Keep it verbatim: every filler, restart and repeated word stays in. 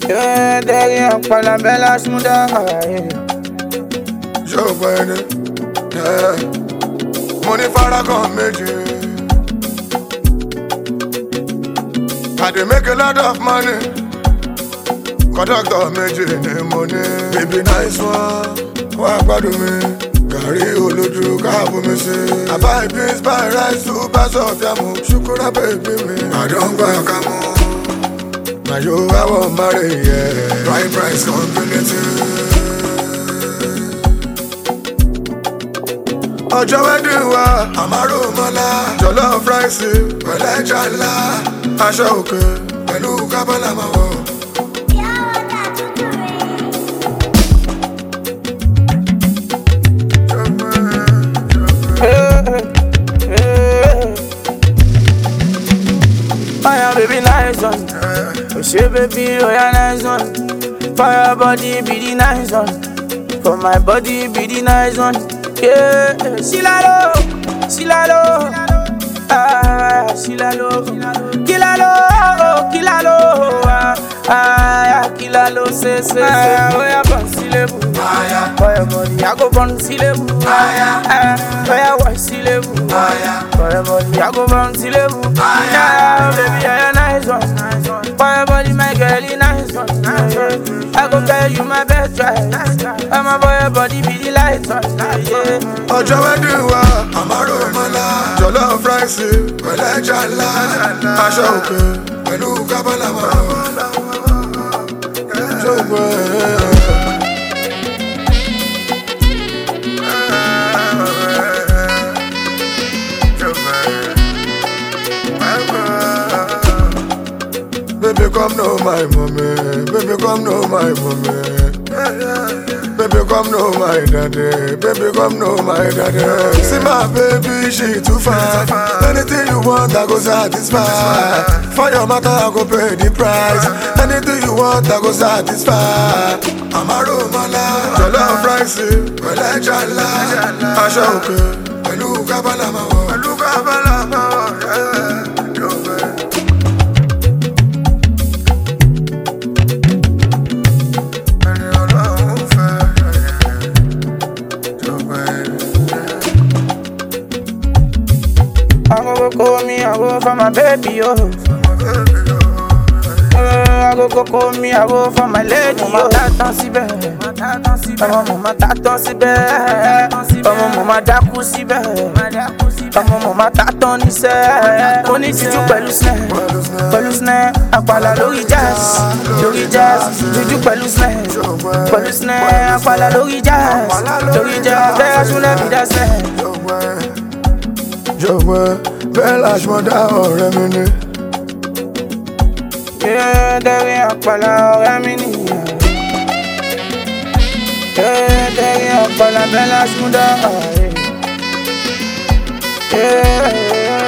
Yeah, derrière par la belle Asmuda. Joe Biden, yeah. Money Farrakhan méjì. I dey make a lot of money. Conductor méjì ni mo ní. Baby nice one, wá gbádùn mi. Gàrí olójú káàbù mi sí. Àbá beans buy rice to pass off yamu. Ṣùkúrà baby mi. Àdóńgbà kámú. Now you I won't marry, yeah. Right price community. Ọjọ́ wedding wa, àmàrò mọ́lá. Jollof rice, pẹ̀lú ẹja ńlá. Aṣọ òkè, pẹ̀lú kábọ́là máa wọ̀. Fire baby nice one. Oh shit baby, oh yeah nice one. Fire body be the nice one. For my body be the nice one. Yeah, Silalo, Silalo, ah, Silalo, Kilalo, Kilalo, ah, ah, Kilalo, say, say, say, oh yeah, Bonsilebu, ah, for your body, I go Bonsilebu, ah, for your wife, Silebu, ah, for your body, I go Bonsilebu, ah, baby, you're a nice one, nice one, for your body, my girlie, nice one, nice one. I go tell you my best try. I'm a boy, body be the light one. Yeah. Ọjọ́ wedding wa, àmàrò mọ́lá. Jollof rice, pẹ̀lú ẹja ńlá. Aṣọ òkè, pẹ̀lú kábọ́là máa wọ̀. Ṣùgbọ́n baby come know my mommy, baby come know my mommy. Baby come know my daddy, baby come know my daddy. See my baby, she too fine. Anything you want, I go satisfy. For your matter, I go pay the price. Anything you want, I go satisfy. Àmàrò mọ́lá, jollof rice, pẹ̀lú ẹja ńlá. Aṣọ òkè, pẹ̀lú kábọ́là máa wọ̀. Pẹ̀lú kábọ́là máa wọ̀, yeah. I go call me, I go for my baby, oh. I go go call me, I go for my lady, oh. Tatan sibe, ọmọ mama tatan sibe, ọmọ mama daku sibe, ọmọ mama tatan nise. Mo ní juju pẹ̀lú snare, pẹ̀lú snare, àpàlà lórí jazz, lórí jazz, juju pẹ̀lú snare, pẹ̀lú snare, àpàlà lórí jazz, lórí jazz. Bẹ́ẹ̀ súnlẹ̀ mi dá snare. Jọ̀wọ́ bẹ́ẹ̀ làṣmọ́ dá ọ̀rẹ́ mi ní. Yeah, derrière àpàlà ọ̀rẹ́ mi nìyẹn. Yeah, derrière àpàlà bẹ́ẹ̀ làṣmọ́ dá ọ̀rẹ́. Yeah.